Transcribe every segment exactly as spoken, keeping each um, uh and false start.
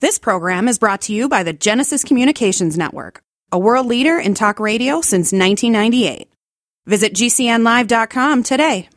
This program is brought to you by the Genesis Communications Network, a world leader in talk radio since nineteen ninety-eight. Visit G C N live dot com today.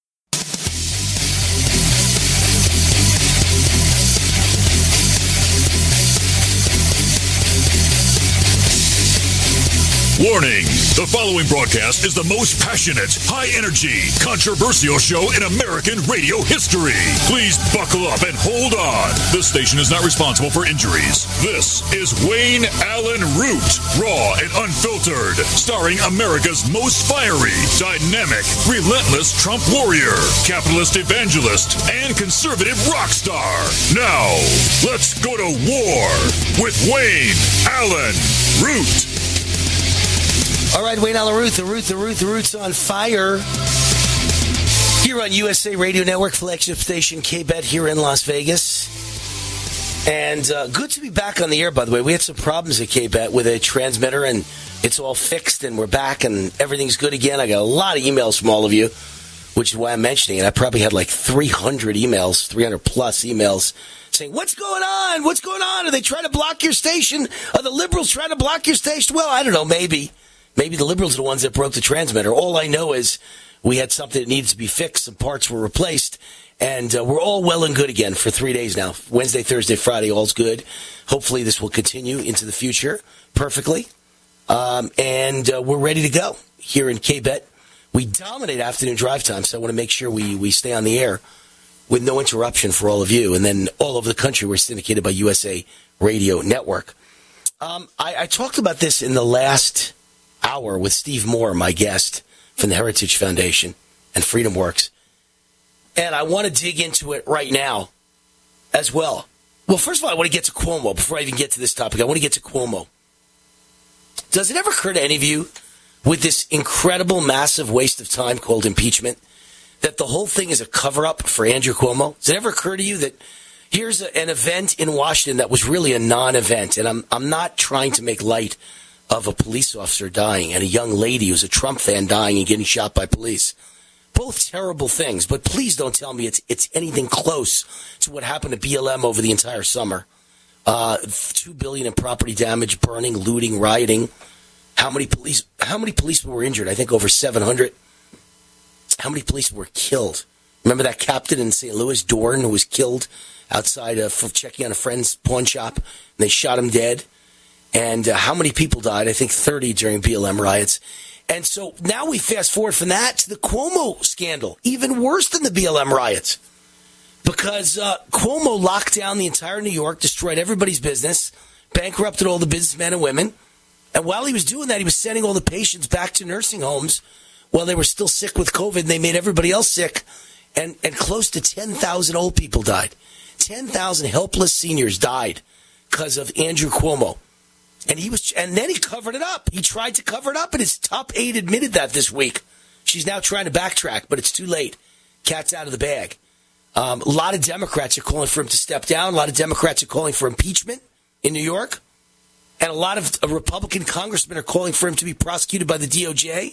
Warning! The following broadcast is the most passionate, high-energy, controversial show in American radio history. Please buckle up and hold on. This station is not responsible for injuries. This is Wayne Allyn Root, raw and unfiltered, starring America's most fiery, dynamic, relentless Trump warrior, capitalist evangelist, and conservative rock star. Now, let's go to war with Wayne Allyn Root. All right, Wayne Allyn Root, the Root, the Root, the Root's on fire. Here on U S A Radio Network, flagship station K B E T here in Las Vegas. And uh, good to be back on the air, by the way. We had some problems at K B E T with a transmitter, and it's all fixed, and we're back, and everything's good again. I got a lot of emails from all of you, which is why I'm mentioning it. I probably had like three hundred emails, three hundred plus emails, saying, what's going on? What's going on? Are they trying to block your station? Are the liberals trying to block your station? Well, I don't know, maybe. Maybe the liberals are the ones that broke the transmitter. All I know is we had something that needs to be fixed. Some parts were replaced. And uh, we're all well and good again for three days now. Wednesday, Thursday, Friday, all's good. Hopefully this will continue into the future perfectly. Um, and uh, we're ready to go here in K B E T. We dominate afternoon drive time, so I want to make sure we, we stay on the air with no interruption for all of you. And then all over the country, we're syndicated by U S A Radio Network. Um, I, I talked about this in the last hour with Steve Moore, my guest from the Heritage Foundation and Freedom Works. And I want to dig into it right now as well. Well, first of all, I want to get to Cuomo. Before I even get to this topic, I want to get to Cuomo. Does it ever occur to any of you with this incredible, massive waste of time called impeachment that the whole thing is a cover-up for Andrew Cuomo? Does it ever occur to you that here's a, an event in Washington that was really a non-event? And I'm I'm not trying to make light of a police officer dying and a young lady who's a Trump fan dying and getting shot by police. Both terrible things, but please don't tell me it's it's anything close to what happened to B L M over the entire summer. Uh, Two billion in property damage, burning, looting, rioting. How many police? How many policemen were injured? I think over seven hundred. How many policemen were killed? Remember that captain in Saint Louis, Dorn, who was killed outside of checking on a friend's pawn shop, and they shot him dead. And uh, how many people died? I think thirty during B L M riots. And so now we fast forward from that to the Cuomo scandal, even worse than the B L M riots. Because uh, Cuomo locked down the entire New York, destroyed everybody's business, bankrupted all the businessmen and women. And while he was doing that, he was sending all the patients back to nursing homes while they were still sick with COVID, and they made everybody else sick. And, and close to ten thousand old people died. ten thousand helpless seniors died because of Andrew Cuomo. And he was, and then he covered it up. He tried to cover it up, and his top aide admitted that this week. She's now trying to backtrack, but it's too late. Cat's out of the bag. Um, a lot of Democrats are calling for him to step down. A lot of Democrats are calling for impeachment in New York. And a lot of uh, Republican congressmen are calling for him to be prosecuted by the D O J.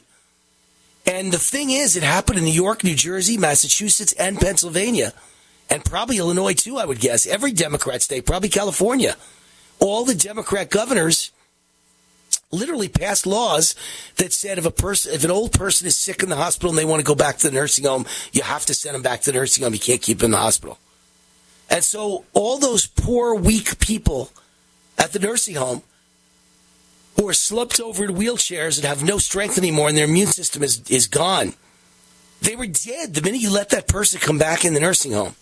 And the thing is, it happened in New York, New Jersey, Massachusetts, and Pennsylvania. And probably Illinois, too, I would guess. Every Democrat state, probably California. All the Democrat governors literally passed laws that said if a person, if an old person is sick in the hospital and they want to go back to the nursing home, you have to send them back to the nursing home. You can't keep them in the hospital. And so all those poor, weak people at the nursing home who are slumped over in wheelchairs and have no strength anymore and their immune system is, is gone, they were dead the minute you let that person come back in the nursing home.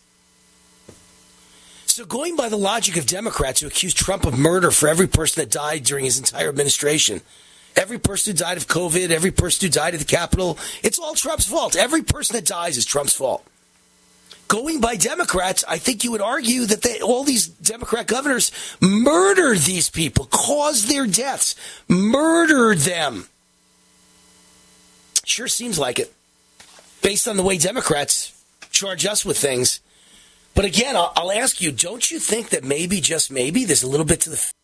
So going by the logic of Democrats who accuse Trump of murder for every person that died during his entire administration, every person who died of COVID, every person who died at the Capitol, it's all Trump's fault. Every person that dies is Trump's fault. Going by Democrats, I think you would argue that they, all these Democrat governors murdered these people, caused their deaths, murdered them. Sure seems like it, based on the way Democrats charge us with things. But again, I'll, I'll ask you, don't you think that maybe, just maybe, there's a little bit to the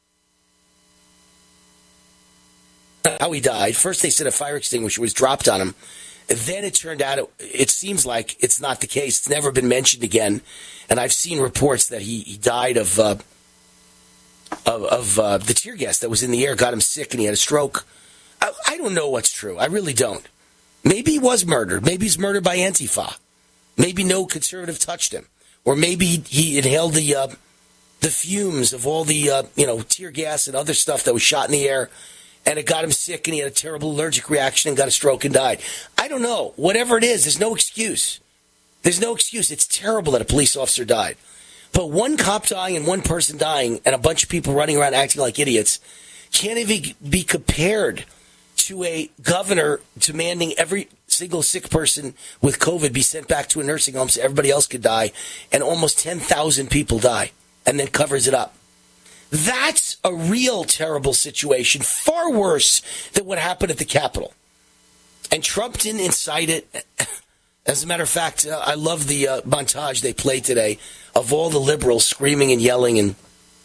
how he died? First, they said a fire extinguisher was dropped on him. Then it turned out, it, it seems like it's not the case. It's never been mentioned again. And I've seen reports that he, he died of uh, of, of uh, the tear gas that was in the air got him sick and he had a stroke. I, I don't know what's true. I really don't. Maybe he was murdered. Maybe he's murdered by Antifa. Maybe no conservative touched him. Or maybe he inhaled the uh, the fumes of all the uh, you know tear gas and other stuff that was shot in the air, and it got him sick and he had a terrible allergic reaction and got a stroke and died. I don't know. Whatever it is, there's no excuse. There's no excuse. It's terrible that a police officer died. But one cop dying and one person dying and a bunch of people running around acting like idiots can't even be compared to a governor demanding every single sick person with COVID be sent back to a nursing home so everybody else could die, and almost ten thousand people die, and then covers it up. That's a real terrible situation, far worse than what happened at the Capitol. And Trump didn't incite it. As a matter of fact, uh, I love the uh, montage they played today of all the liberals screaming and yelling and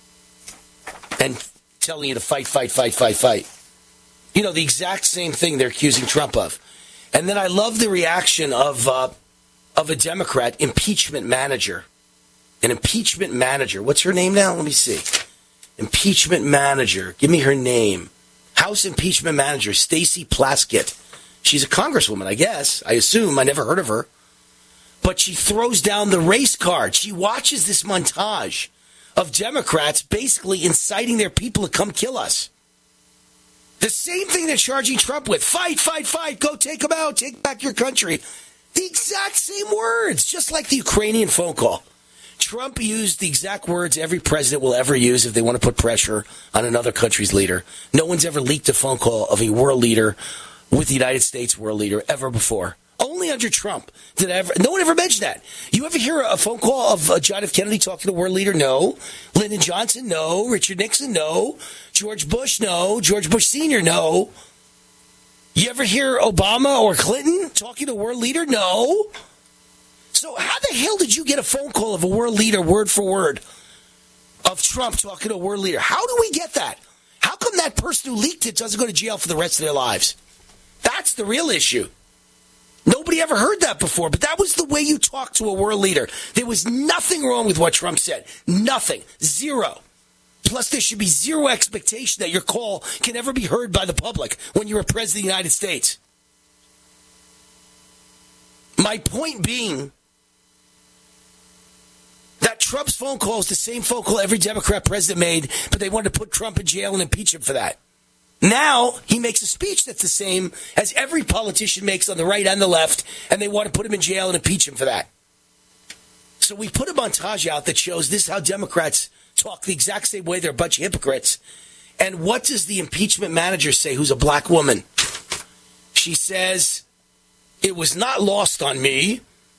and telling you to fight, fight, fight, fight, fight. You know, the exact same thing they're accusing Trump of. And then I love the reaction of uh, of a Democrat impeachment manager. An impeachment manager. What's her name now? Let me see. Impeachment manager. Give me her name. House impeachment manager, Stacey Plaskett. She's a congresswoman, I guess. I assume. I never heard of her. But she throws down the race card. She watches this montage of Democrats basically inciting their people to come kill us. The same thing they're charging Trump with. Fight, fight, fight. Go take them out. Take back your country. The exact same words, just like the Ukrainian phone call. Trump used the exact words every president will ever use if they want to put pressure on another country's leader. No one's ever leaked a phone call of a world leader with the United States world leader ever before. Only under Trump did I ever. No one ever mentioned that. You ever hear a phone call of uh, John F. Kennedy talking to a world leader? No. Lyndon Johnson? No. Richard Nixon? No. George Bush? No. George Bush Senior? No. You ever hear Obama or Clinton talking to a world leader? No. So how the hell did you get a phone call of a world leader word for word of Trump talking to a world leader? How do we get that? How come that person who leaked it doesn't go to jail for the rest of their lives? That's the real issue. Nobody ever heard that before, but that was the way you talk to a world leader. There was nothing wrong with what Trump said. Nothing. Zero. Plus, there should be zero expectation that your call can ever be heard by the public when you're a president of the United States. My point being that Trump's phone call is the same phone call every Democrat president made, but they wanted to put Trump in jail and impeach him for that. Now, he makes a speech that's the same as every politician makes on the right and the left, and they want to put him in jail and impeach him for that. So we put a montage out that shows this is how Democrats talk the exact same way. They're a bunch of hypocrites. And what does the impeachment manager say, who's a black woman? She says, it was not lost on me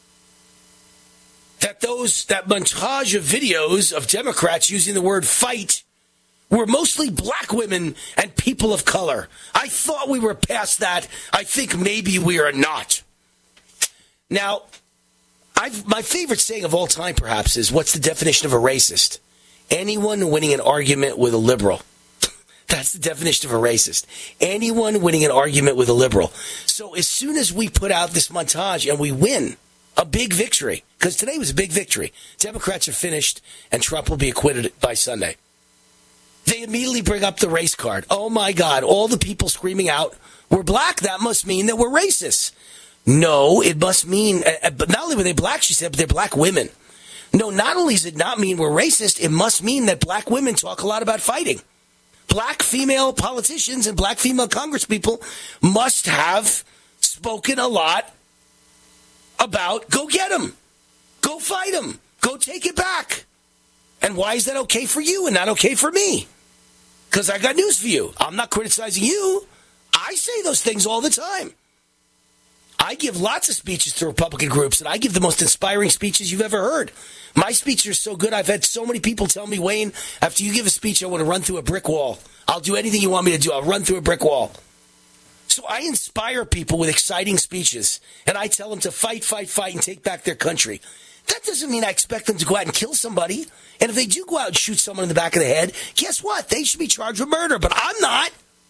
that those that montage of videos of Democrats using the word fight were mostly black women and people of color. I thought we were past that. I think maybe we are not. Now, I've, my favorite saying of all time, perhaps, is what's the definition of a racist? Anyone winning an argument with a liberal. That's the definition of a racist. Anyone winning an argument with a liberal. So as soon as we put out this montage and we win a big victory, because today was a big victory, Democrats are finished and Trump will be acquitted by Sunday. They immediately bring up the race card. Oh, my God, all the people screaming out, we're black. That must mean that we're racist. No, it must mean, uh, but not only were they black, she said, but they're black women. No, not only does it not mean we're racist, it must mean that black women talk a lot about fighting. Black female politicians and black female congresspeople must have spoken a lot about go get them, go fight them, go take it back. And why is that okay for you and not okay for me? Because I got news for you. I'm not criticizing you. I say those things all the time. I give lots of speeches to Republican groups, and I give the most inspiring speeches you've ever heard. My speeches are so good, I've had so many people tell me, Wayne, after you give a speech, I want to run through a brick wall. I'll do anything you want me to do. I'll run through a brick wall. So I inspire people with exciting speeches, and I tell them to fight, fight, fight, and take back their country. That doesn't mean I expect them to go out and kill somebody. And if they do go out and shoot someone in the back of the head, guess what? They should be charged with murder, but I'm not.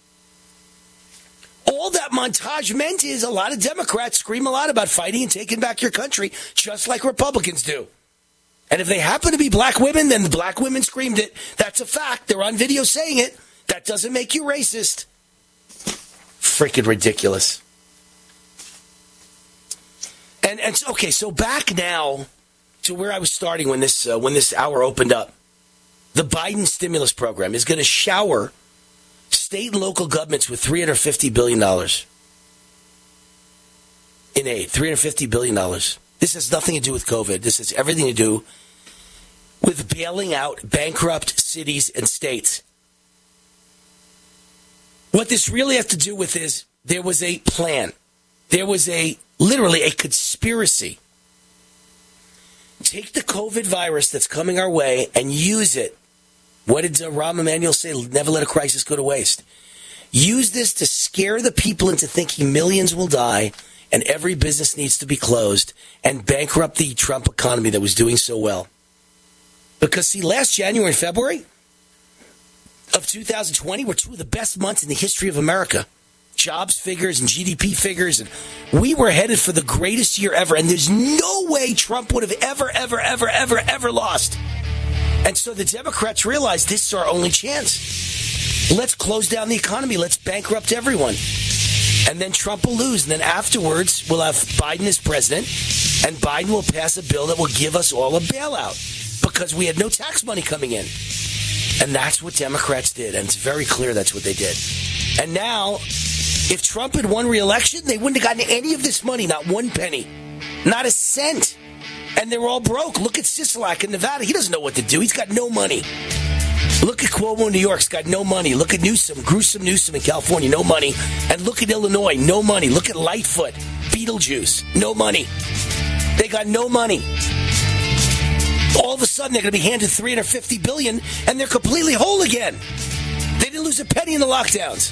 All that montage meant is a lot of Democrats scream a lot about fighting and taking back your country, just like Republicans do. And if they happen to be black women, then the black women screamed it. That's a fact. They're on video saying it. That doesn't make you racist. Freaking ridiculous. And, and okay, so back now to where I was starting when this uh, when this hour opened up. The Biden stimulus program is going to shower state and local governments with three hundred fifty billion dollars in aid. three hundred fifty billion dollars. This has nothing to do with COVID. This has everything to do with bailing out bankrupt cities and states. What this really has to do with is there was a plan. There was a literally a conspiracy. Take the COVID virus that's coming our way and use it. What did uh, Rahm Emanuel say? Never let a crisis go to waste. Use this to scare the people into thinking millions will die and every business needs to be closed and bankrupt the Trump economy that was doing so well. Because, see, last January and February of two thousand twenty were two of the best months in the history of America. Jobs figures and G D P figures. And we were headed for the greatest year ever. And there's no way Trump would have ever, ever, ever, ever, ever lost. And so the Democrats realized this is our only chance. Let's close down the economy. Let's bankrupt everyone. And then Trump will lose. And then afterwards, we'll have Biden as president. And Biden will pass a bill that will give us all a bailout. Because we had no tax money coming in. And that's what Democrats did. And it's very clear that's what they did. And now, if Trump had won re-election, they wouldn't have gotten any of this money. Not one penny. Not a cent. And they were all broke. Look at Sisolak in Nevada. He doesn't know what to do. He's got no money. Look at Cuomo in New York. He's got no money. Look at Newsom, gruesome Newsom in California. No money. And look at Illinois. No money. Look at Lightfoot, Beetlejuice. No money. They got no money. All of a sudden, they're going to be handed three hundred fifty billion dollars, and they're completely whole again. They didn't lose a penny in the lockdowns.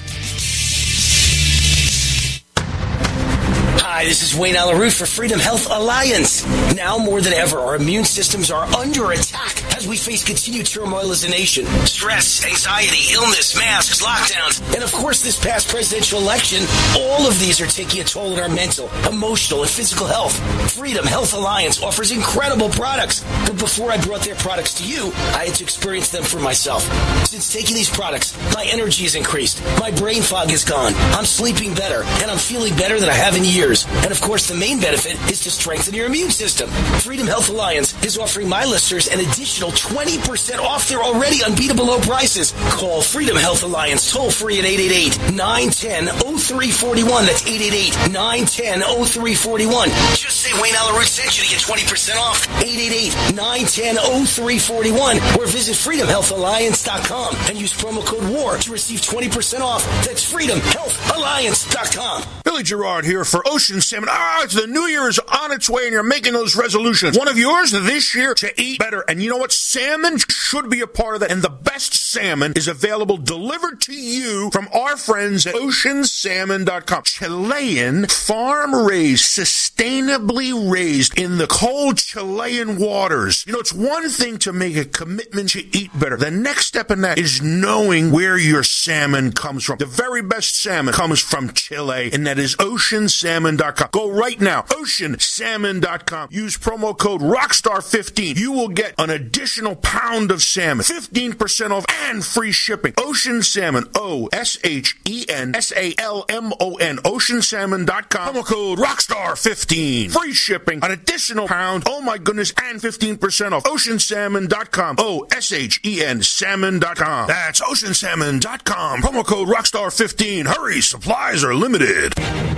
Hi, this is Wayne Alaroot for Freedom Health Alliance. Now more than ever, our immune systems are under attack as we face continued turmoil as a nation. Stress, anxiety, illness, masks, lockdowns, and of course this past presidential election, all of these are taking a toll on our mental, emotional, and physical health. Freedom Health Alliance offers incredible products, but before I brought their products to you, I had to experience them for myself. Since taking these products, my energy has increased, my brain fog is gone, I'm sleeping better, and I'm feeling better than I have in years. And of course, the main benefit is to strengthen your immune system. Freedom Health Alliance is offering my listeners an additional twenty percent off their already unbeatable low prices. Call Freedom Health Alliance toll free at eight eight eight, nine one zero, zero three four one. That's eight eight eight, nine one zero, zero three four one. Just say Wayne Alaroot sent you to get twenty percent off. eight eight eight, nine one zero, zero three four one. Or visit freedom health alliance dot com and use promo code WAR to receive twenty percent off. That's freedom health alliance dot com. Billy Gerard here for Ocean Salmon. Ah, it's the New Year is on its way and you're making those resolutions. One of yours this year to eat better. And you know what? Salmon should be a part of that. And the best salmon is available delivered to you from our friends at ocean salmon dot com. Chilean, farm-raised, sustainably raised in the cold Chilean waters. You know, it's one thing to make a commitment to eat better. The next step in that is knowing where your salmon comes from. The very best salmon comes from Chile, and that is ocean salmon dot com. Go right now, ocean salmon dot com. Use promo code rockstar fifteen. You will get an additional pound of salmon, fifteen percent off, and free shipping. Ocean Salmon, O S H E N S A L M O N, ocean salmon dot com. Promo code rockstar fifteen. Free shipping, an additional pound, oh my goodness, and fifteen percent off. ocean salmon dot com, O S H E N salmon dot com. That's ocean salmon dot com. Promo code rockstar fifteen. Hurry, supplies are limited.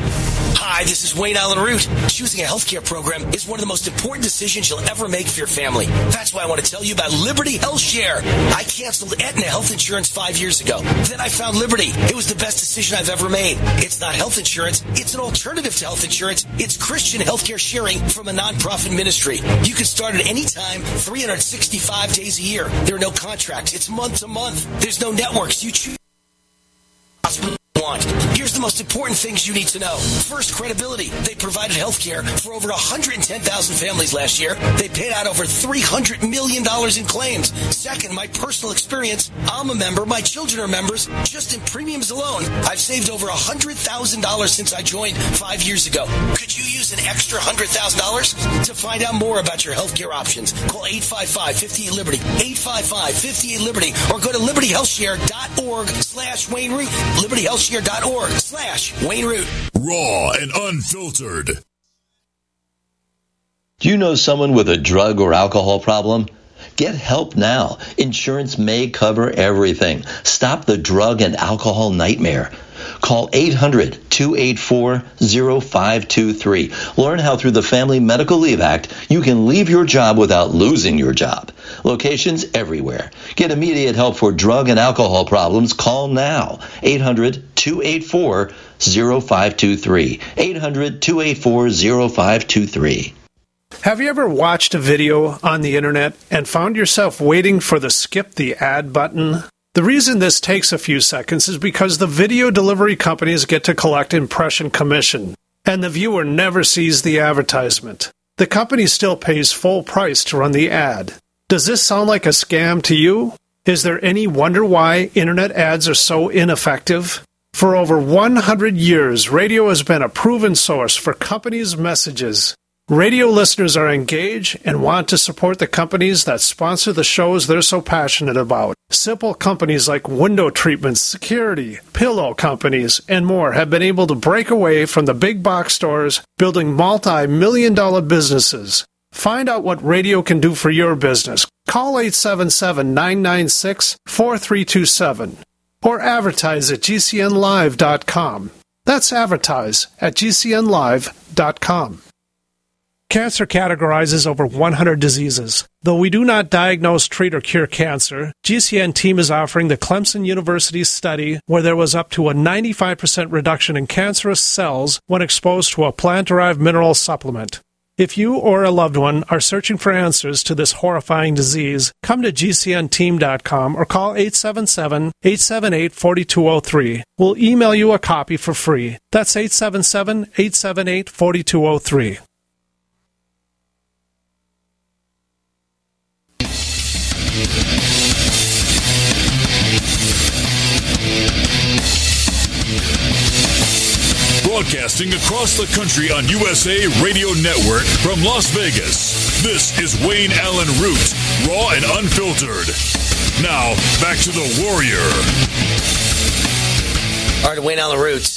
Hi, this is Wayne Alaroot. Choosing a healthcare program is one of the most important decisions you'll ever make for your family. That's why I want to tell you about Liberty Health Share. I canceled Aetna health insurance five years ago. Then I found Liberty. It was the best decision I've ever made. It's not health insurance. It's an alternative to health insurance. It's Christian healthcare sharing from a nonprofit ministry. You can start at any time, three hundred sixty-five days a year. There are no contracts. It's month to month. There's no networks. You choose hospital want. Here's the most important things you need to know. First, credibility. They provided health care for over one hundred ten thousand families last year. They paid out over three hundred million dollars in claims. Second, my personal experience. I'm a member. My children are members. Just in premiums alone, I've saved over one hundred thousand dollars since I joined five years ago. Could you use an extra one hundred thousand dollars? To find out more about your health care options, call eight five five, five eight, Liberty, eight five five, five eight, Liberty, or go to liberty health share dot org slash Wayne Root, liberty health share dot org slash Wayne Root. Raw and unfiltered. Do you know someone with a drug or alcohol problem? Get help now. Insurance may cover everything. Stop the drug and alcohol nightmare. Call eight hundred, two eight four, zero five two three. Learn how through the Family Medical Leave Act you can leave your job without losing your job. Locations everywhere. Get immediate help for drug and alcohol problems. Call now. eight hundred, two eight four, zero five two three. eight hundred, two eight four, zero five two three. Have you ever watched a video on the internet and found yourself waiting for the skip the ad button? The reason this takes a few seconds is because the video delivery companies get to collect impression commission, and the viewer never sees the advertisement. The company still pays full price to run the ad. Does this sound like a scam to you? Is there any wonder why internet ads are so ineffective? For over one hundred years, radio has been a proven source for companies' messages. Radio listeners are engaged and want to support the companies that sponsor the shows they're so passionate about. Simple companies like window treatments, security, pillow companies, and more have been able to break away from the big box stores, building multi-million dollar businesses. Find out what radio can do for your business. Call eight seven seven, nine nine six, four three two seven or advertise at G C N live dot com. That's advertise at G C N live dot com. Cancer categorizes over one hundred diseases. Though we do not diagnose, treat, or cure cancer, G C N team is offering the Clemson University study where there was up to a ninety-five percent reduction in cancerous cells when exposed to a plant-derived mineral supplement. If you or a loved one are searching for answers to this horrifying disease, come to G C N team dot com or call eight seven seven, eight seven eight, four two zero three. We'll email you a copy for free. That's eight seven seven, eight seven eight, four two zero three. Broadcasting across the country on U S A Radio Network from Las Vegas, this is Wayne Allen Root, raw and unfiltered. Now, back to the Warrior. All right, Wayne Allen Root.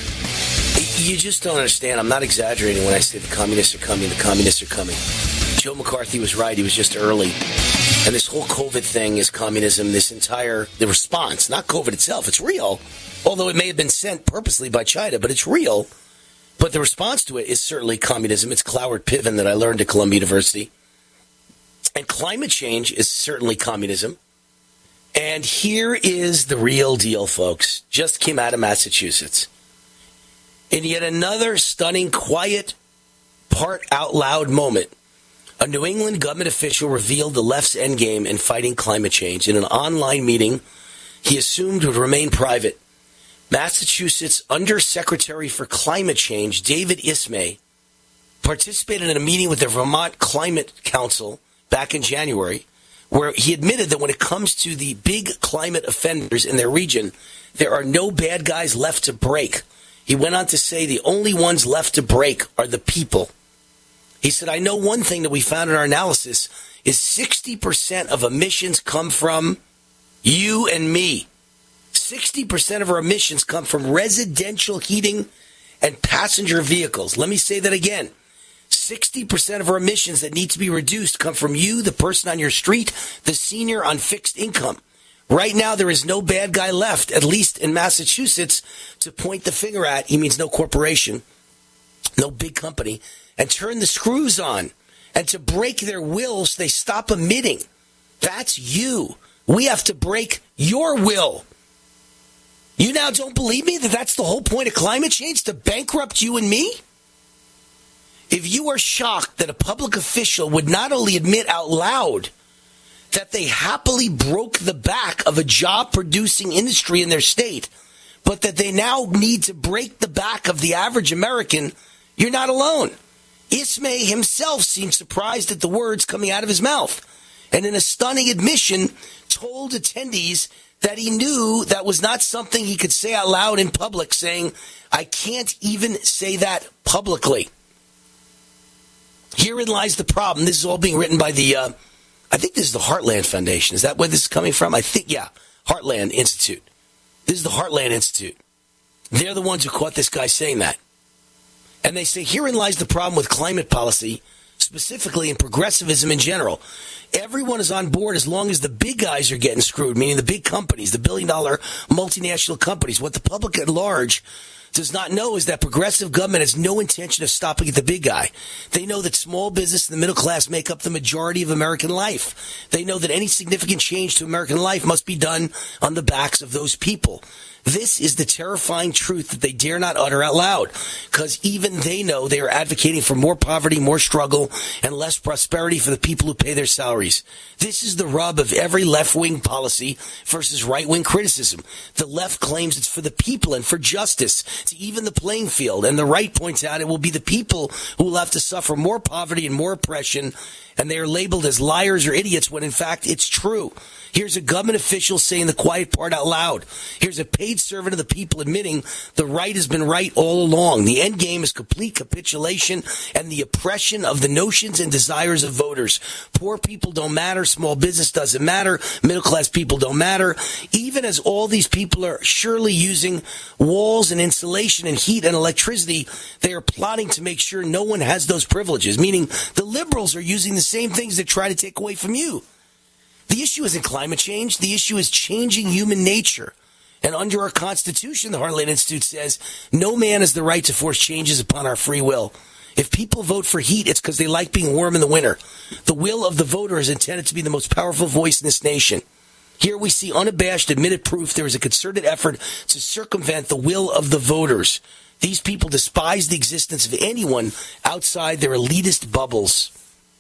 You just don't understand. I'm not exaggerating when I say the communists are coming, the communists are coming. Joe McCarthy was right. He was just early. And this whole COVID thing is communism. This entire, the response, not COVID itself, it's real. Although it may have been sent purposely by China, but it's real. But the response to it is certainly communism. It's Cloward Piven that I learned at Columbia University. And climate change is certainly communism. And here is the real deal, folks. Just came out of Massachusetts. In yet another stunning, quiet, part out loud moment, a New England government official revealed the left's endgame in fighting climate change. In an online meeting he assumed would remain private, Massachusetts Undersecretary for Climate Change, David Ismay, participated in a meeting with the Vermont Climate Council back in January, where he admitted that when it comes to the big climate offenders in their region, there are no bad guys left to break. He went on to say the only ones left to break are the people. He said, I know one thing that we found in our analysis is sixty percent of emissions come from you and me. sixty percent of our emissions come from residential heating and passenger vehicles. Let me say that again. sixty percent of our emissions that need to be reduced come from you, the person on your street, the senior on fixed income. Right now, there is no bad guy left, at least in Massachusetts, to point the finger at. He means no corporation, no big company, and turn the screws on, and to break their will so they stop emitting. That's you. We have to break your will. You now don't believe me that that's the whole point of climate change, to bankrupt you and me? If you are shocked that a public official would not only admit out loud that they happily broke the back of a job-producing industry in their state, but that they now need to break the back of the average American, you're not alone. Ismay himself seemed surprised at the words coming out of his mouth, and in a stunning admission, told attendees that he knew that was not something he could say out loud in public, saying, I can't even say that publicly. Herein lies the problem. This is all being written by the, uh, I think this is the Heartland Foundation. Is that where this is coming from? I think, yeah, Heartland Institute. This is the Heartland Institute. They're the ones who caught this guy saying that. And they say, herein lies the problem with climate policy, specifically in progressivism in general. Everyone is on board as long as the big guys are getting screwed, meaning the big companies, the billion-dollar multinational companies. What the public at large does not know is that progressive government has no intention of stopping at the big guy. They know that small business and the middle class make up the majority of American life. They know that any significant change to American life must be done on the backs of those people. This is the terrifying truth that they dare not utter out loud, because even they know they are advocating for more poverty, more struggle, and less prosperity for the people who pay their salaries. This is the rub of every left-wing policy versus right-wing criticism. The left claims it's for the people and for justice, to even the playing field, and the right points out it will be the people who will have to suffer more poverty and more oppression, and they are labeled as liars or idiots when in fact it's true. Here's a government official saying the quiet part out loud. Here's a paid servant of the people admitting the right has been right all along. The end game is complete capitulation and the oppression of the notions and desires of voters. Poor people don't matter. Small business doesn't matter. Middle class people don't matter. Even as all these people are surely using walls and insulation and heat and electricity, they are plotting to make sure no one has those privileges, meaning the liberals are using the same things that try to take away from you. The issue isn't climate change. The issue is changing human nature. And under our Constitution, the Heartland Institute says, no man has the right to force changes upon our free will. If people vote for heat, it's because they like being warm in the winter. The will of the voter is intended to be the most powerful voice in this nation. Here we see unabashed, admitted proof there is a concerted effort to circumvent the will of the voters. These people despise the existence of anyone outside their elitist bubbles.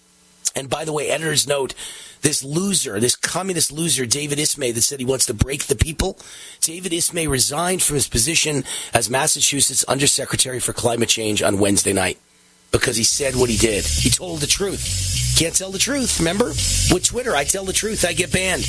And by the way, editor's note, this loser, this communist loser, David Ismay, that said he wants to break the people, David Ismay resigned from his position as Massachusetts Undersecretary for Climate Change on Wednesday night because he said what he did. He told the truth. Can't tell the truth, remember? With Twitter, I tell the truth, I get banned.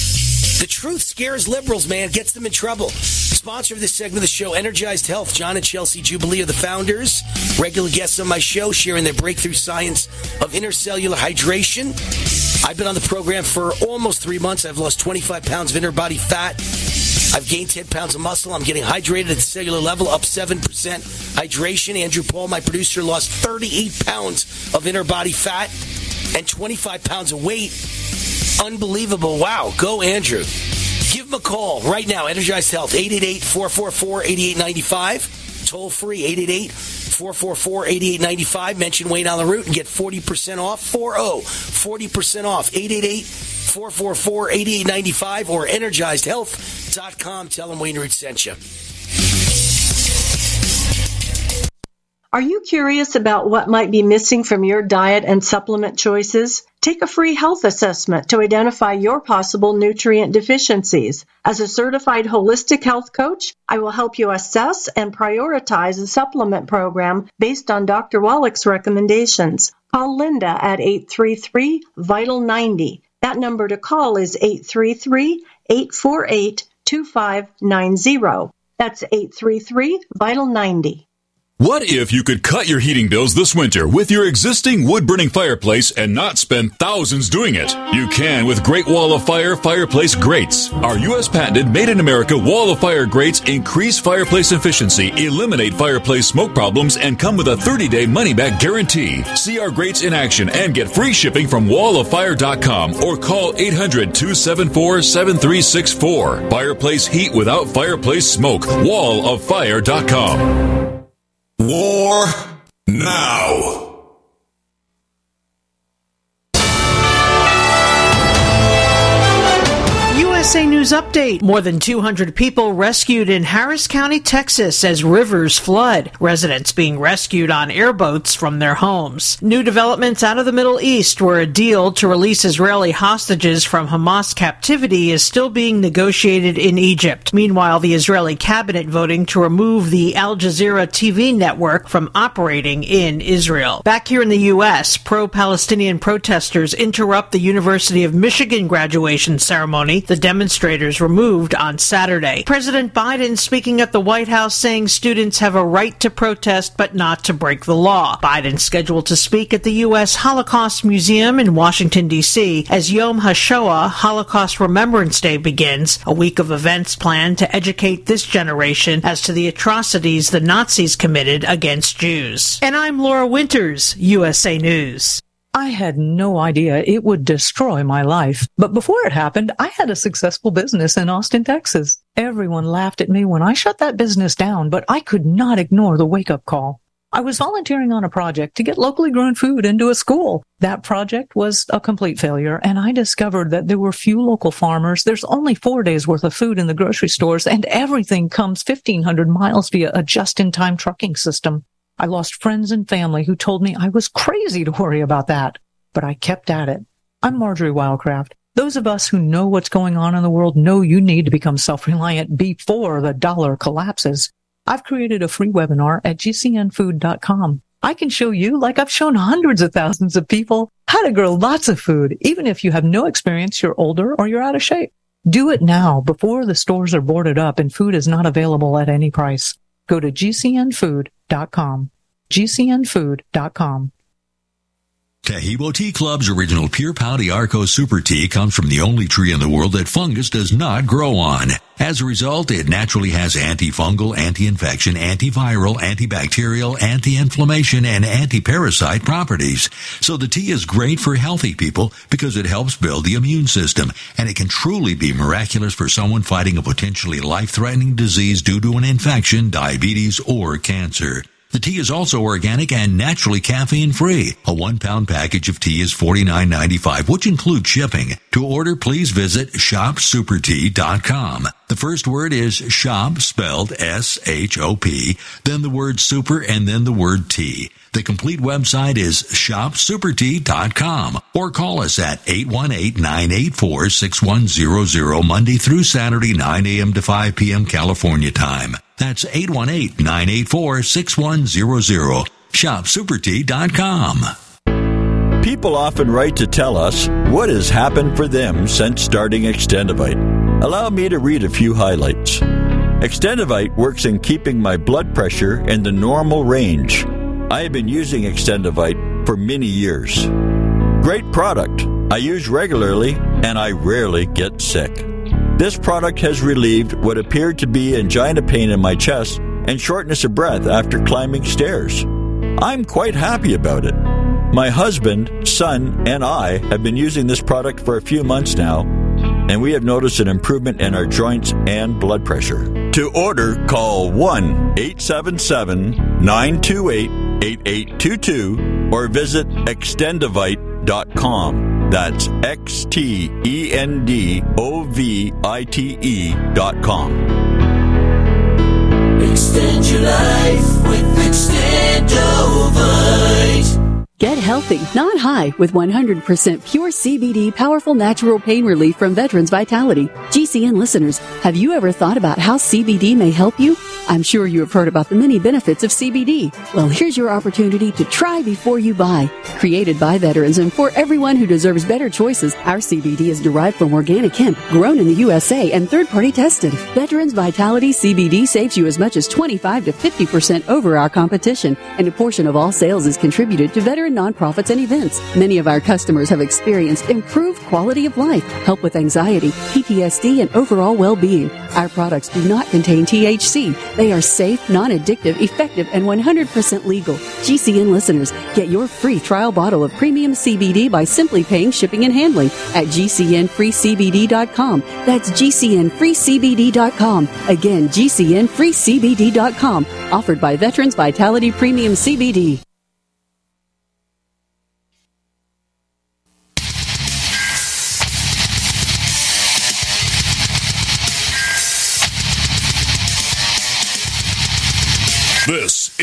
The truth scares liberals, man, gets them in trouble. Sponsor of this segment of the show, Energized Health. John and Chelsea Jubilee are the founders. Regular guests on my show sharing their breakthrough science of intercellular hydration. I've been on the program for almost three months. I've lost twenty-five pounds of inner body fat. I've gained ten pounds of muscle. I'm getting hydrated at the cellular level, up seven percent hydration. Andrew Paul, my producer, lost thirty-eight pounds of inner body fat and twenty-five pounds of weight. Unbelievable. Wow. Go, Andrew. Give him a call right now. Energized Health, eight eight eight, four four four, eight eight nine five. Toll free, eight eight eight, four four four, eight eight nine five. Mention Wayne on the route and get forty percent off. forty, forty percent off. eight eight eight, four four four, eight eight nine five or energized health dot com. Tell them Wayne Root sent you. Are you curious about what might be missing from your diet and supplement choices? Take a free health assessment to identify your possible nutrient deficiencies. As a certified holistic health coach, I will help you assess and prioritize a supplement program based on Doctor Wallach's recommendations. Call Linda at eight three three, vital ninety. That number to call is eight three three, eight four eight, two five nine zero. That's eight three three, vital ninety. What if you could cut your heating bills this winter with your existing wood-burning fireplace and not spend thousands doing it? You can with Great Wall of Fire fireplace grates. Our U S patented made-in-America Wall of Fire grates increase fireplace efficiency, eliminate fireplace smoke problems, and come with a thirty-day money-back guarantee. See our grates in action and get free shipping from wall of fire dot com or call eight hundred, two seven four, seven three six four. Fireplace heat without fireplace smoke. wall of fire dot com. War now. U S S A News Update. More than two hundred people rescued in Harris County, Texas as rivers flood. Residents being rescued on airboats from their homes. New developments out of the Middle East, where a deal to release Israeli hostages from Hamas captivity is still being negotiated in Egypt. Meanwhile, the Israeli cabinet voting to remove the Al Jazeera T V network from operating in Israel. Back here in the U S, pro-Palestinian protesters interrupt the University of Michigan graduation ceremony. The demonstrators were moved on Saturday. President Biden speaking at the White House saying students have a right to protest but not to break the law. Biden scheduled to speak at the U S Holocaust Museum in Washington, D C as Yom HaShoah, Holocaust Remembrance Day, begins, a week of events planned to educate this generation as to the atrocities the Nazis committed against Jews. And I'm Laura Winters, U S A News. I had no idea it would destroy my life. But before it happened, I had a successful business in Austin, Texas. Everyone laughed at me when I shut that business down, but I could not ignore the wake-up call. I was volunteering on a project to get locally grown food into a school. That project was a complete failure, and I discovered that there were few local farmers. There's only four days worth of food in the grocery stores, and everything comes fifteen hundred miles via a just-in-time trucking system. I lost friends and family who told me I was crazy to worry about that, but I kept at it. I'm Marjorie Wildcraft. Those of us who know what's going on in the world know you need to become self-reliant before the dollar collapses. I've created a free webinar at G C N food dot com. I can show you, like I've shown hundreds of thousands of people, how to grow lots of food, even if you have no experience, you're older, or you're out of shape. Do it now before the stores are boarded up and food is not available at any price. Go to G C N food dot com. G C N food dot com. Tahibo Tea Club's original Pure Pau d'Arco Super Tea comes from the only tree in the world that fungus does not grow on. As a result, it naturally has antifungal, anti-infection, antiviral, antibacterial, anti-inflammation, and anti-parasite properties. So the tea is great for healthy people because it helps build the immune system, and it can truly be miraculous for someone fighting a potentially life-threatening disease due to an infection, diabetes, or cancer. The tea is also organic and naturally caffeine-free. A one-pound package of tea is forty-nine ninety-five, which includes shipping. To order, please visit shop super tea dot com. The first word is shop, spelled S H O P, then the word super, and then the word tea. The complete website is shop super tea dot com, or call us at eight one eight, nine eight four, six one zero zero Monday through Saturday, nine a.m. to five p.m. California time. That's eight one eight, nine eight four, six one zero zero. shop super tea dot com. People often write to tell us what has happened for them since starting Extendivite. Allow me to read a few highlights. Extendivite works in keeping my blood pressure in the normal range. I have been using Extendivite for many years. Great product. I use regularly and I rarely get sick. This product has relieved what appeared to be angina pain in my chest and shortness of breath after climbing stairs. I'm quite happy about it. My husband, son, and I have been using this product for a few months now, and we have noticed an improvement in our joints and blood pressure. To order, call one eight seven seven, nine two eight, eight eight two two or visit extendivite dot com. That's X T E N D O V I T E dot com. Extend your life with Extendovite. Get healthy, not high, with one hundred percent pure C B D powerful natural pain relief from Veterans Vitality. G C N listeners, have you ever thought about how C B D may help you? I'm sure you have heard about the many benefits of C B D. Well, here's your opportunity to try before you buy. Created by veterans and for everyone who deserves better choices, our C B D is derived from organic hemp, grown in the U S A and third-party tested. Veterans Vitality C B D saves you as much as twenty-five to fifty percent over our competition, and a portion of all sales is contributed to veteran nonprofits and events. Many of our customers have experienced improved quality of life, help with anxiety, P T S D, and overall well-being. Our products do not contain T H C. They are safe, non-addictive, effective, and one hundred percent legal. G C N listeners, get your free trial bottle of premium C B D by simply paying shipping and handling at G C N free C B D dot com. That's G C N free C B D dot com. Again, G C N free C B D dot com. Offered by Veterans Vitality Premium C B D.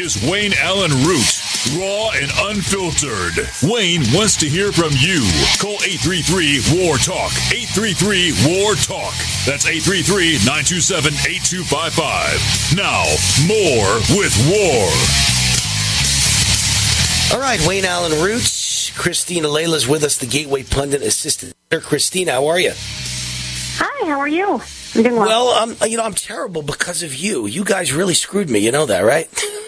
is Wayne Allen Root. Raw and unfiltered. Wayne wants to hear from you. Call eight three three, W A R, TALK. eight three three, W A R, TALK. That's eight three three, nine two seven, eight two five five. Now, more with W A R. All right, Wayne Allen Root. Christina Layla's with us, the Gateway Pundit assistant. Christina, how are you? Hi, how are you? I'm doing well. Well, um, you know, I'm terrible because of you. You guys really screwed me. You know that, right?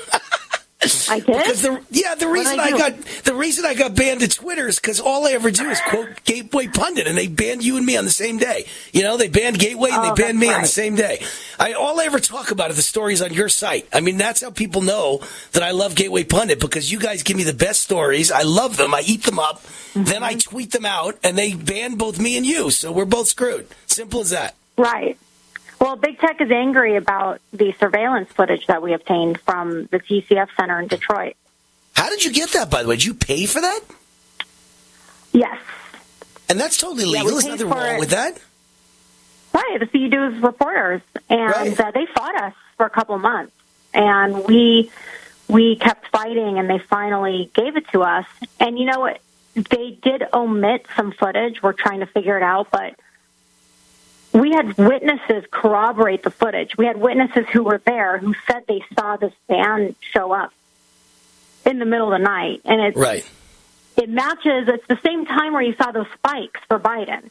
I did. Because the, yeah, the reason I, I got the reason I got banned at Twitter is because all I ever do is quote Gateway Pundit, and they banned you and me on the same day. You know, they banned Gateway and oh, they banned me right. on the same day. I all I ever talk about are the stories on your site. I mean, that's how people know that I love Gateway Pundit, because you guys give me the best stories. I love them. I eat them up. Mm-hmm. Then I tweet them out, and they ban both me and you. So we're both screwed. Simple as that. Right. Well, Big Tech is angry about the surveillance footage that we obtained from the T C F Center in Detroit. How did you get that, by the way? Did you pay for that? Yes. And that's totally Yeah, legal. There's nothing wrong it. with that. Right. The C U D's reporters. And Right. uh, they fought us for a couple months. And we we kept fighting, and they finally gave it to us. And you know what? They did omit some footage. We're trying to figure it out, but we had witnesses corroborate the footage. We had witnesses who were there who said they saw this van show up in the middle of the night. And it's, Right. it matches, it's the same time where you saw those spikes for Biden.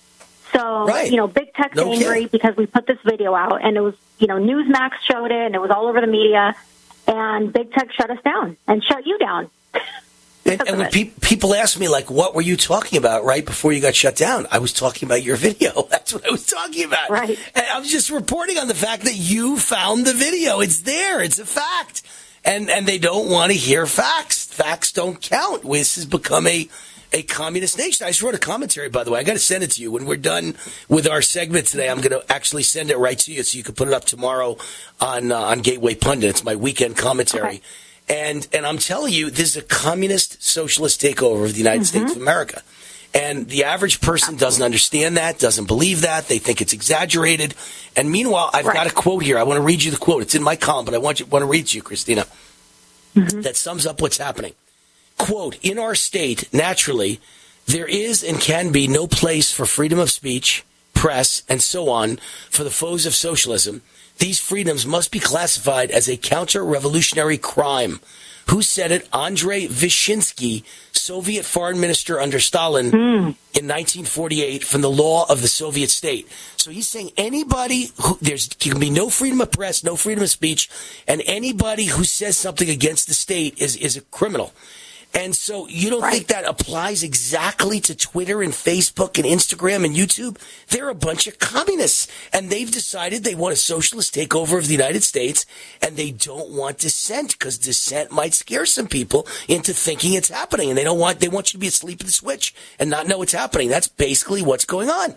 So, Right. you know, Big Tech's No angry kidding. because we put this video out, and it was, you know, Newsmax showed it, and it was all over the media, and Big Tech shut us down and shut you down. And, and when pe- people ask me, like, what were you talking about right before you got shut down? I was talking about your video. That's what I was talking about. Right. And I was just reporting on the fact that you found the video. It's there. It's a fact. And and they don't want to hear facts. Facts don't count. This has become a, a communist nation. I just wrote a commentary, by the way. I got to send it to you. When we're done with our segment today, I'm going to actually send it right to you so you can put it up tomorrow on, uh, on Gateway Pundit. It's my weekend commentary. Okay. And and I'm telling you, this is a communist socialist takeover of the United mm-hmm. States of America. And the average person doesn't understand that, doesn't believe that. They think it's exaggerated. And meanwhile, I've right. got a quote here. I want to read you the quote. It's in my column, but I want you want to read it to you, Christina. Mm-hmm. That sums up what's happening. Quote, in our state, naturally, there is and can be no place for freedom of speech, press, and so on for the foes of socialism. These freedoms must be classified as a counter-revolutionary crime. Who said it? Andrei Vyshinsky, Soviet foreign minister under Stalin mm. in nineteen forty-eight from the law of the Soviet state. So he's saying anybody who, there's can be no freedom of press, no freedom of speech, and anybody who says something against the state is, is a criminal. And so you don't right. think that applies exactly to Twitter and Facebook and Instagram and YouTube? They're a bunch of communists, and they've decided they want a socialist takeover of the United States, and they don't want dissent because dissent might scare some people into thinking it's happening, and they don't want they want you to be asleep at the switch and not know what's happening. That's basically what's going on.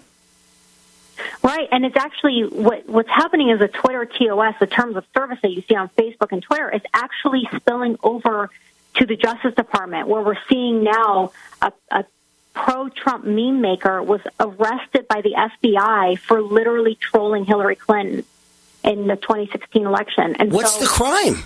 Right, and it's actually what what's happening is the Twitter T O S, the terms of service that you see on Facebook and Twitter, is actually spilling over to the Justice Department, where we're seeing now a, a pro-Trump meme maker was arrested by the F B I for literally trolling Hillary Clinton in the twenty sixteen election. And what's so the crime?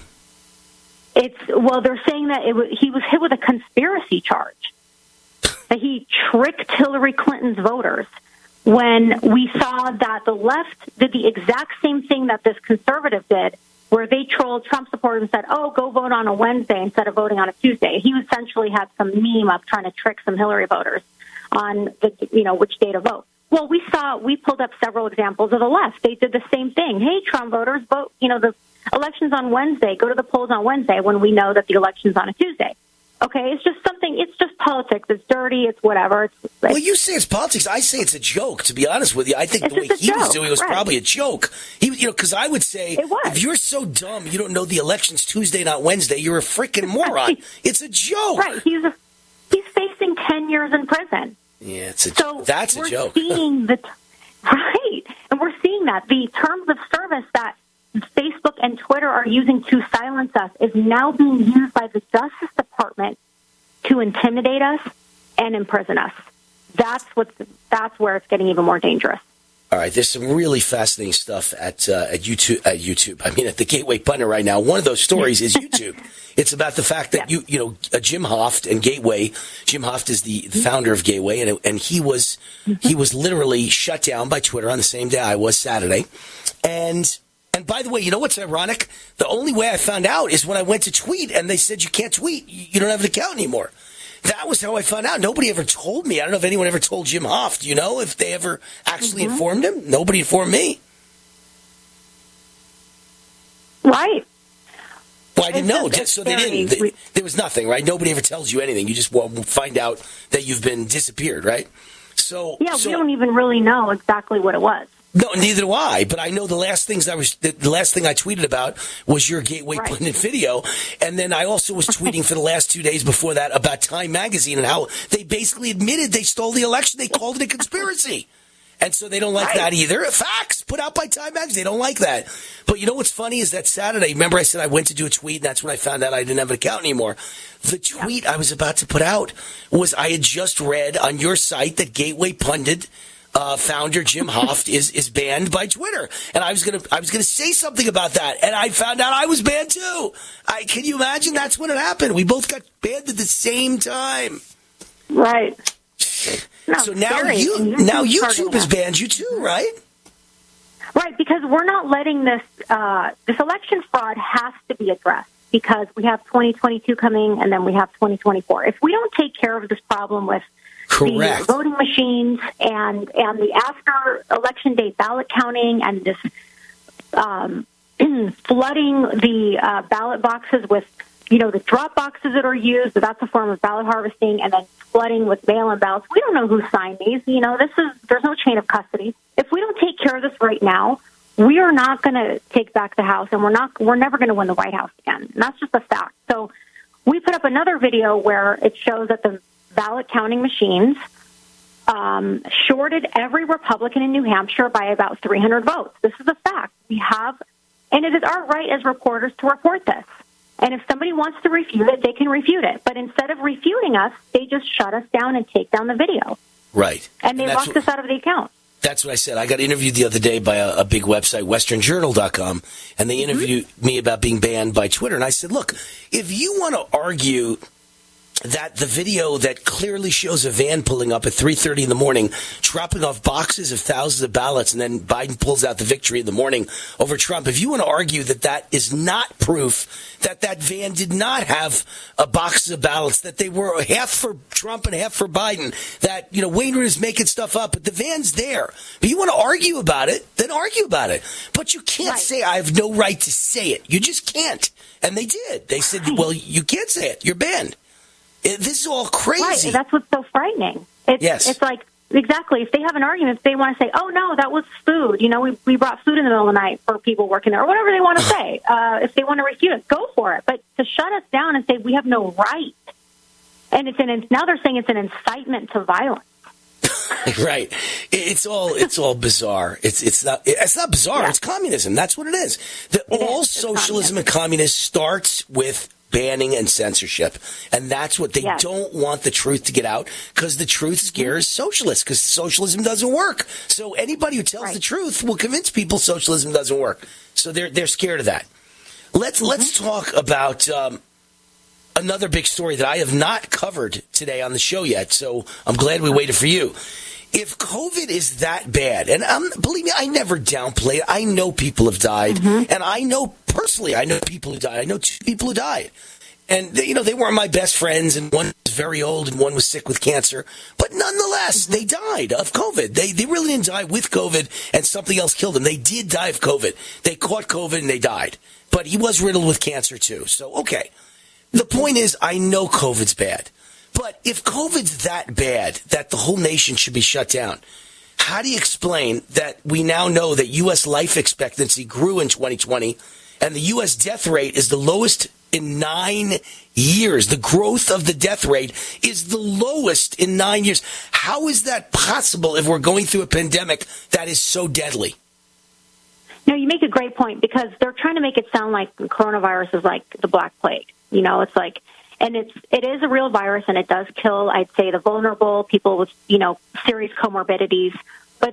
It's well, they're saying that it was, he was hit with a conspiracy charge, that he tricked Hillary Clinton's voters. When we saw that the left did the exact same thing that this conservative did, where they trolled Trump supporters and said, oh, go vote on a Wednesday instead of voting on a Tuesday. He essentially had some meme up trying to trick some Hillary voters on the, you know, which day to vote. Well, we saw, we pulled up several examples of the left. They did the same thing. Hey, Trump voters, vote, you know, the election's on Wednesday. Go to the polls on Wednesday when we know that the election's on a Tuesday. Okay, it's just something, it's just politics. It's dirty, it's whatever. It's, it's, well, you say it's politics. I say it's a joke, to be honest with you. I think the way he joke, was doing it was right. probably a joke. He, you know, because I would say, if you're so dumb you don't know the election's Tuesday, not Wednesday, you're a freaking moron. It's a joke. Right, he's, a, he's facing ten years in prison. Yeah, it's a, so that's a we're joke. Seeing the, right, and we're seeing that. The terms of service that Facebook and Twitter are using to silence us is now being used by the Justice Department to intimidate us and imprison us. That's what's, that's where it's getting even more dangerous. All right, there's some really fascinating stuff at uh, at YouTube. At YouTube, I mean, at the Gateway Pundit right now. One of those stories is YouTube. It's about the fact that you you know uh, Jim Hoft and Gateway. Jim Hoft is the, the founder of Gateway, and and he was he was literally shut down by Twitter on the same day I was Saturday. And and by the way, you know what's ironic? The only way I found out is when I went to tweet, and they said you can't tweet. You don't have an account anymore. That was how I found out. Nobody ever told me. I don't know if anyone ever told Jim Hoft. Do you know if they ever actually mm-hmm. informed him? Nobody informed me. Right. Well, I didn't know. So they didn't. They, there was nothing, right? Nobody ever tells you anything. You just find out that you've been disappeared, right? So yeah, so, we don't even really know exactly what it was. No, neither do I. But I know the last things I was, the last thing I tweeted about was your Gateway right. Pundit video, and then I also was tweeting for the last two days before that about Time Magazine and how they basically admitted they stole the election. They called it a conspiracy, and so they don't like right. that either. Facts put out by Time Magazine. They don't like that. But you know what's funny is that Saturday. Remember, I said I went to do a tweet, and that's when I found out I didn't have an account anymore. The tweet I was about to put out was I had just read on your site that Gateway Pundit. Uh, founder Jim Hoft is, is banned by Twitter, and I was gonna I was gonna say something about that, and I found out I was banned too. I can you imagine? That's when it happened. We both got banned at the same time. Right. No, so now scary. you now YouTube has banned you too, right? Right, because we're not letting this uh, this election fraud has to be addressed because we have twenty twenty-two coming, and then we have twenty twenty-four. If we don't take care of this problem with Correct. the voting machines and and the after election day ballot counting and this um, flooding the uh, ballot boxes with, you know, the drop boxes that are used, that's a form of ballot harvesting, and then flooding with mail-in ballots. We don't know who signed these. You know, this is there's no chain of custody. If we don't take care of this right now, we are not going to take back the House, and we're not we're never going to win the White House again. And that's just a fact. So we put up another video where it shows that the ballot counting machines um, shorted every Republican in New Hampshire by about three hundred votes. This is a fact. We have, and it is our right as reporters to report this. And if somebody wants to refute it, they can refute it. But instead of refuting us, they just shut us down and take down the video. Right. And they and locked what, us out of the account. That's what I said. I got interviewed the other day by a, a big website, western journal dot com, and they interviewed mm-hmm. me about being banned by Twitter. And I said, look, if you want to argue that the video that clearly shows a van pulling up at three thirty in the morning, dropping off boxes of thousands of ballots, and then Biden pulls out the victory in the morning over Trump, if you want to argue that that is not proof that that van did not have a boxes of ballots, that they were half for Trump and half for Biden, that, you know, Wainwright is making stuff up, but the van's there. But you want to argue about it, then argue about it. But you can't right. say, I have no right to say it. You just can't. And they did. They said, well, you can't say it. You're banned. This is all crazy. Right, that's what's so frightening. It's, yes. It's like, exactly, if they have an argument, if they want to say, oh, no, that was food. You know, we, we brought food in the middle of the night for people working there, or whatever they want to say. Uh, if they want to refute it, go for it. But to shut us down and say we have no right, and it's an now they're saying it's an incitement to violence. Right. It's all it's all bizarre. It's it's not it's not bizarre. Yeah. It's communism. That's what it is. The, it all is. socialism and communism starts with banning and censorship, and that's what they yes. don't want the truth to get out, because the truth scares mm-hmm. socialists, because socialism doesn't work. So anybody who tells right. the truth will convince people socialism doesn't work. So they're they're scared of that. Let's mm-hmm. let's talk about um, another big story that I have not covered today on the show yet. So I'm glad we waited for you. If COVID is that bad, and um, believe me, I never downplay it. I know people have died, mm-hmm. and I know personally, I know people who died. I know two people who died. And, they, you know, they weren't my best friends, and one was very old, and one was sick with cancer. But nonetheless, they died of COVID. They they really didn't die with COVID, and something else killed them. They did die of COVID. They caught COVID, and they died. But he was riddled with cancer, too. So, okay. The point is, I know COVID's bad. But if COVID's that bad that the whole nation should be shut down, how do you explain that we now know that U S life expectancy grew in twenty twenty and the U S death rate is the lowest in nine years? The growth of the death rate is the lowest in nine years. How is that possible if we're going through a pandemic that is so deadly? No, you make a great point, because they're trying to make it sound like coronavirus is like the Black Plague. You know, it's like, and it's it is a real virus, and it does kill, I'd say, the vulnerable, people with, you know, serious comorbidities. But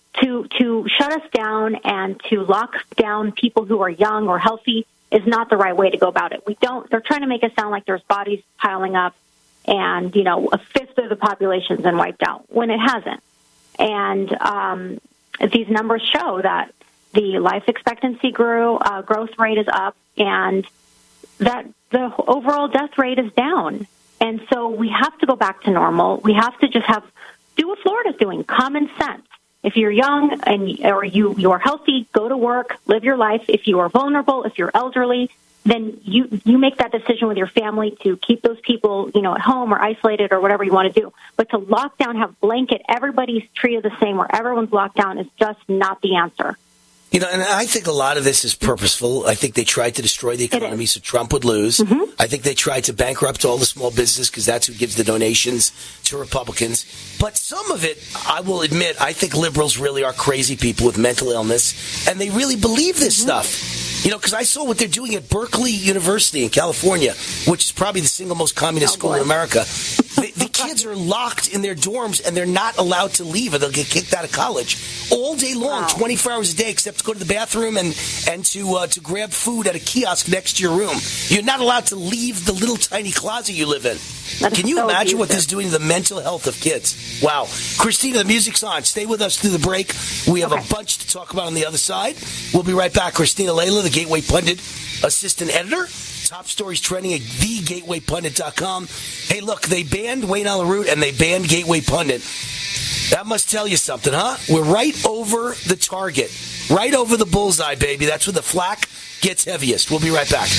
to to shut us down and to lock down people who are young or healthy is not the right way to go about it. We don't. They're trying to make it sound like there's bodies piling up, and you know, a fifth of the population's been wiped out when it hasn't. And um, these numbers show that the life expectancy grew, uh, growth rate is up, and that the overall death rate is down. And so we have to go back to normal. We have to just have do what Florida's doing, common sense. If you're young and or you you are healthy, go to work, live your life. If you are vulnerable, if you're elderly, then you you make that decision with your family to keep those people, you know, at home or isolated or whatever you want to do. But to lock down, have blanket everybody's treated the same, where everyone's locked down, is just not the answer. You know, and I think a lot of this is purposeful. I think they tried to destroy the economy so Trump would lose. Mm-hmm. I think they tried to bankrupt all the small business because that's who gives the donations to Republicans. But some of it, I will admit, I think liberals really are crazy people with mental illness, and they really believe this mm-hmm. stuff. You know, because I saw what they're doing at Berkeley University in California, which is probably the single most communist oh, school boy. in America. the, the kids are locked in their dorms, and they're not allowed to leave, or they'll get kicked out of college all day long, wow. twenty-four hours a day, except to go to the bathroom and, and to uh, to grab food at a kiosk next to your room. You're not allowed to leave the little tiny closet you live in. That Can you so imagine abusive. what this is doing to the mental health of kids? Wow. Christina, the music's on. Stay with us through the break. We have okay. a bunch to talk about on the other side. We'll be right back. Christina Layla, the Gateway Pundit assistant editor. Top stories trending at the gateway pundit dot com. Hey, look, they banned Wayne Allyn Root and they banned Gateway Pundit. That must tell you something, huh? We're right over the target. Right over the bullseye, baby. That's where the flack gets heaviest. We'll be right back.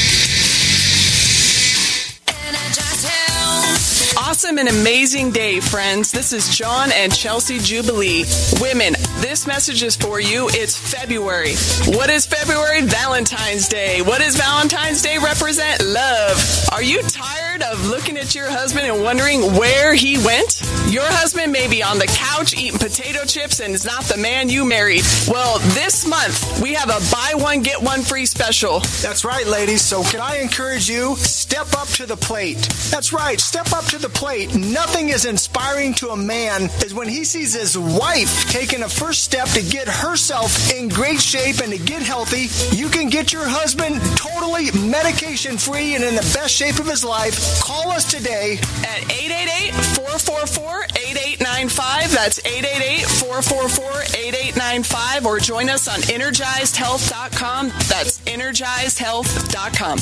Awesome and amazing day, friends. This is John and Chelsea Jubilee. Women, this message is for you. It's February. What is February? Valentine's Day. What does Valentine's Day represent? Love. Are you tired of looking at your husband and wondering where he went? Your husband may be on the couch eating potato chips and is not the man you married. Well, this month, we have a buy one, get one free special. That's right, ladies. So can I encourage you? Step up to the plate. That's right. Step up to the plate. Nothing is inspiring to a man as when he sees his wife taking a first step to get herself in great shape and to get healthy. You can get your husband totally medication-free and in the best shape of his life. Call us today at eight eight eight, four four four, eight eight nine five. That's eight eight eight, four four four, eight eight nine five. Or join us on energized health dot com. That's energized health dot com.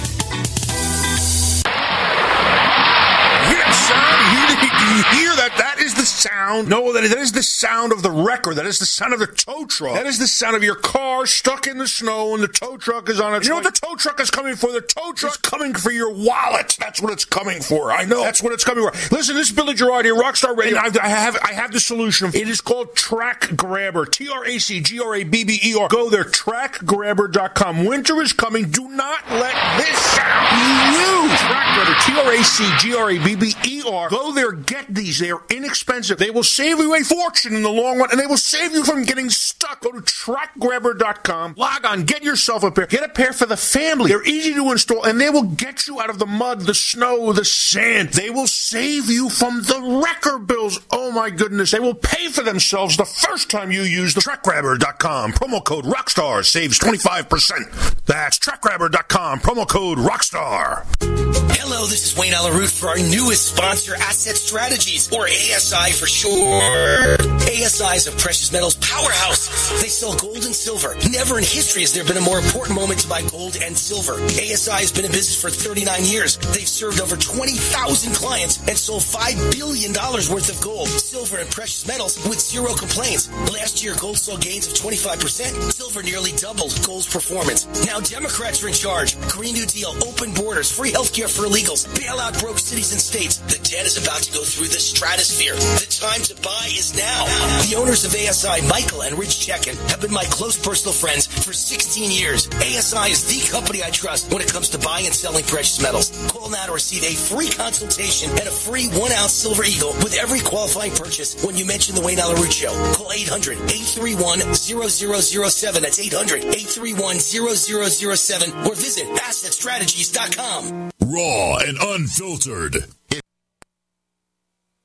Hear that sound? Do you hear that? That is the sound. No, that is, that is the sound of the wrecker. That is the sound of the tow truck. That is the sound of your car stuck in the snow and the tow truck is on its way. You know what the tow truck is coming for? The tow truck is coming for your wallet. That's what it's coming for. I know. That's what it's coming for. Listen, this is Billy Gerard here, Rockstar Radio. I, I have I have the solution. It is called Track Grabber. T R A C G R A B B E R. Go there, track grabber dot com. Winter is coming. Do not let this sound be you. Track Grabber. T R A C G R A B B E R. Go there, get these. They are inexpensive. They will save you a fortune in the long run, and they will save you from getting stuck. Go to track grabber dot com. Log on. Get yourself a pair. Get a pair for the family. They're easy to install, and they will get you out of the mud, the snow, the sand. They will save you from the wrecker bills. Oh, my goodness. They will pay for themselves the first time you use the track grabber dot com. Promo code ROCKSTAR saves twenty-five percent. That's track grabber dot com. Promo code ROCKSTAR. Hello, this is Wayne Allyn Root for our newest sponsor, Asset Strategies, or A S I for short. A S I is a precious metals powerhouse. They sell gold and silver. Never in history has there been a more important moment to buy gold and silver. A S I has been in business for thirty-nine years. They've served over twenty thousand clients and sold five billion dollars worth of gold, silver, and precious metals with zero complaints. Last year, gold saw gains of twenty-five percent. Silver nearly doubled gold's performance. Now Democrats are in charge. Green New Deal, open borders, free healthcare for illegals, bailout broke cities and states. The debt is about to go through the stratosphere. The time to buy is now. The owners of A S I, Michael and Rich Chekin, have been my close personal friends for sixteen years. A S I is the company I trust when it comes to buying and selling precious metals. Call now to receive a free consultation and a free one-ounce Silver Eagle with every qualifying purchase when you mention the Wayne Allyn Root Show. Call eight hundred, eight three one, zero zero zero seven. That's eight hundred, eight three one, zero zero zero seven. Or visit asset strategies dot com. Raw and unfiltered.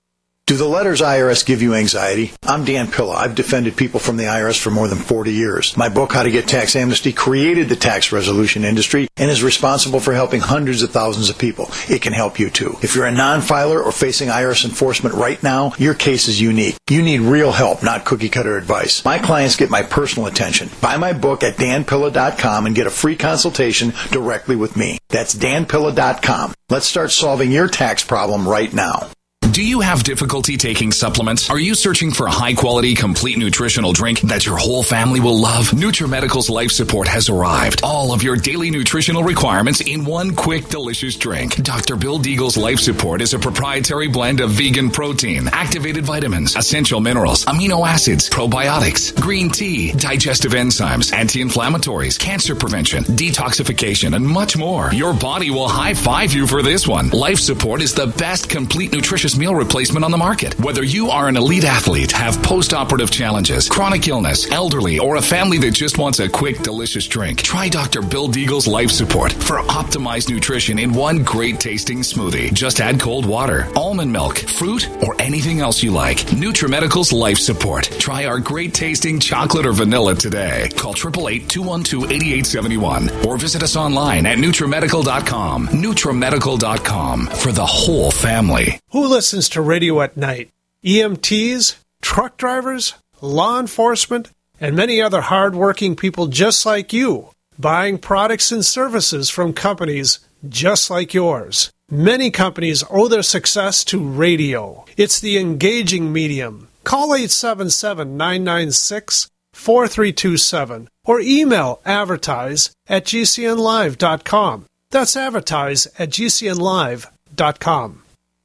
Do the letters I R S give you anxiety? I'm Dan Pilla. I've defended people from the I R S for more than forty years. My book, How to Get Tax Amnesty, created the tax resolution industry and is responsible for helping hundreds of thousands of people. It can help you too. If you're a non-filer or facing I R S enforcement right now, your case is unique. You need real help, not cookie-cutter advice. My clients get my personal attention. Buy my book at dan pilla dot com and get a free consultation directly with me. That's dan pilla dot com. Let's start solving your tax problem right now. Do you have difficulty taking supplements? Are you searching for a high-quality, complete nutritional drink that your whole family will love? NutriMedical's Life Support has arrived. All of your daily nutritional requirements in one quick, delicious drink. Doctor Bill Deagle's Life Support is a proprietary blend of vegan protein, activated vitamins, essential minerals, amino acids, probiotics, green tea, digestive enzymes, anti-inflammatories, cancer prevention, detoxification, and much more. Your body will high-five you for this one. Life Support is the best complete nutritious meal replacement on the market. Whether you are an elite athlete, have post-operative challenges, chronic illness, elderly, or a family that just wants a quick, delicious drink, try Doctor Bill Deagle's Life Support for optimized nutrition in one great tasting smoothie. Just add cold water, almond milk, fruit, or anything else you like. NutriMedical's Life Support. Try our great tasting chocolate or vanilla today. Call eight eight eight, two one two, eight eight seven one or visit us online at NutriMedical dot com. NutriMedical dot com for the whole family. Who listens to radio at night? E M Ts, truck drivers, law enforcement, and many other hard-working people just like you, buying products and services from companies just like yours. Many companies owe their success to radio. It's the engaging medium. Call eight seven seven, nine nine six, four three two seven or email advertise at g c n live dot com. That's advertise at g c n live dot com.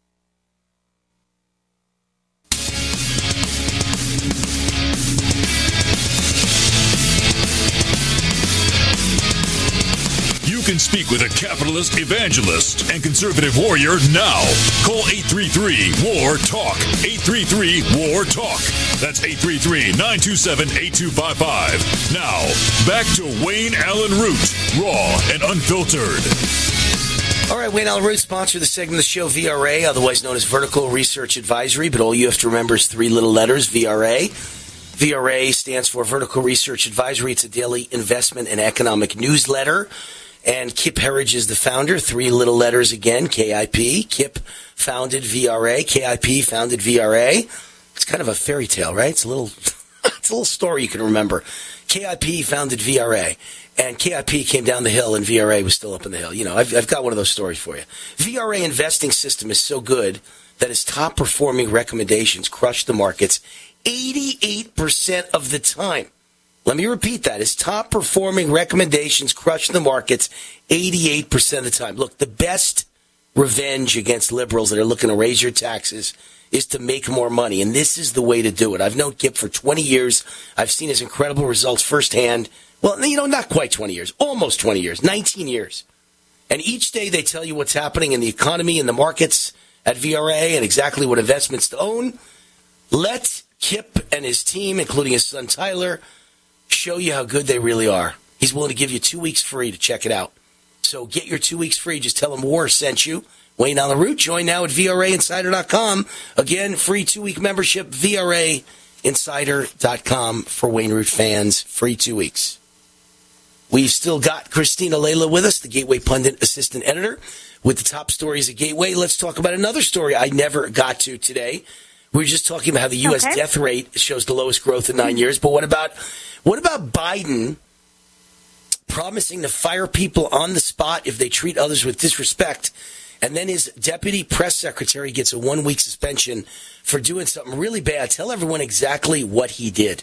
You can speak with a capitalist evangelist and conservative warrior now. Call eight three three, W A R, TALK. eight three three, W A R, TALK. That's eight three three, nine two seven, eight two five five. Now, back to Wayne Allen Root, raw and unfiltered. All right, Wayne Allen Root, sponsor of the segment of the show, V R A, otherwise known as Vertical Research Advisory, but all you have to remember is three little letters, V R A. V R A stands for Vertical Research Advisory. It's a daily investment and economic newsletter. And Kip Herridge is the founder. Three little letters again, K I P. Kip founded V R A. K I P founded V R A. It's kind of a fairy tale, right? It's a little, it's a little story you can remember. K I P founded V R A. And K I P came down the hill and V R A was still up in the hill. You know, I've, I've got one of those stories for you. V R A investing system is so good that its top performing recommendations crush the markets eighty-eight percent of the time. Let me repeat that. His top performing recommendations crush the markets eighty-eight percent of the time. Look, the best revenge against liberals that are looking to raise your taxes is to make more money. And this is the way to do it. I've known Kip for twenty years. I've seen his incredible results firsthand. Well, you know, not quite twenty years, almost twenty years, nineteen years. And each day they tell you what's happening in the economy and the markets at V R A and exactly what investments to own. Let Kip and his team, including his son Tyler, show you how good they really are. He's willing to give you two weeks free to check it out. So get your two weeks free. Just tell him W A R sent you. Wayne Allen Root. Join now at V R A insider dot com. Again, free two-week membership, V R A insider dot com for Wayne Root fans. Free two weeks. We've still got Christina Layla with us, the Gateway Pundit Assistant Editor, with the top stories at Gateway. Let's talk about another story I never got to today. We were just talking about how the U S okay. death rate shows the lowest growth in nine years. But what about what about Biden promising to fire people on the spot if they treat others with disrespect, and then his deputy press secretary gets a one-week suspension for doing something really bad? Tell everyone exactly what he did.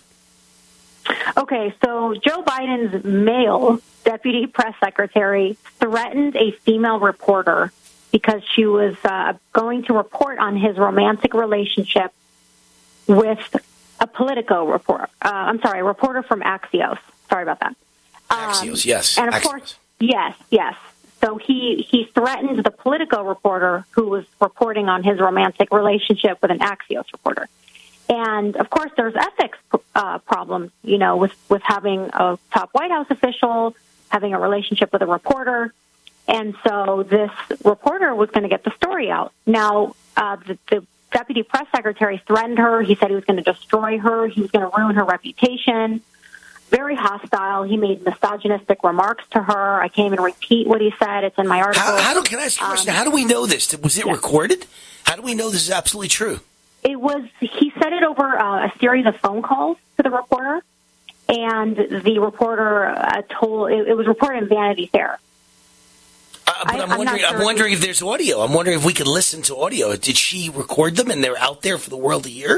Okay, so Joe Biden's male deputy press secretary threatened a female reporter because she was uh, going to report on his romantic relationship with a Politico reporter. Uh, I'm sorry, a reporter from Axios. Sorry about that. Um, Axios, yes. And of Axios. course, yes, yes. So he, he threatened the Politico reporter who was reporting on his romantic relationship with an Axios reporter. And, of course, there's ethics uh, problems, you know, with, with having a top White House official, having a relationship with a reporter. And so this reporter was going to get the story out. Now, uh, the, the deputy press secretary threatened her. He said he was going to destroy her. He was going to ruin her reputation. Very hostile. He made misogynistic remarks to her. I can't even repeat what he said. It's in my article. How, how do, can I ask you a question? Um, how do we know this? Was it yeah. recorded? How do we know this is absolutely true? It was, he said it over uh, a series of phone calls to the reporter, and the reporter uh, told, it, it was reported in Vanity Fair. Uh, but I, I'm, I'm wondering. Sure I'm wondering if there's audio. I'm wondering if we could listen to audio. Did she record them and they're out there for the world to hear?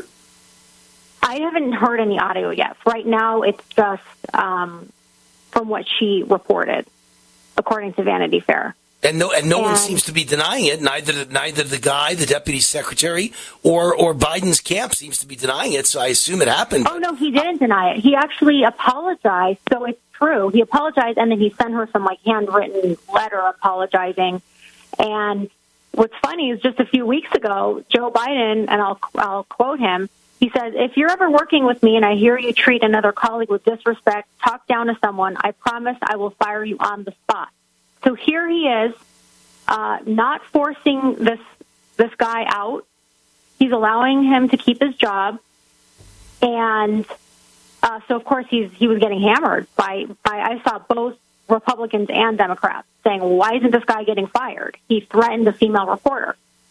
I haven't heard any audio yet. Right now, it's just um, from what she reported, according to Vanity Fair. And no, and no and, one seems to be denying it. Neither, neither the guy, the deputy secretary, or or Biden's camp seems to be denying it. So I assume it happened. Oh no, he didn't deny it. He actually apologized. So it's true. He apologized, and then he sent her some like handwritten letter apologizing. And what's funny is just a few weeks ago, Joe Biden, and I'll I'll quote him. He says, "If you're ever working with me and I hear you treat another colleague with disrespect, talk down to someone, I promise I will fire you on the spot." So here he is, uh, not forcing this this guy out. He's allowing him to keep his job, and uh, so of course he's he was getting hammered by by I saw both Republicans and Democrats saying, "Why isn't this guy getting fired? He threatened a female reporter."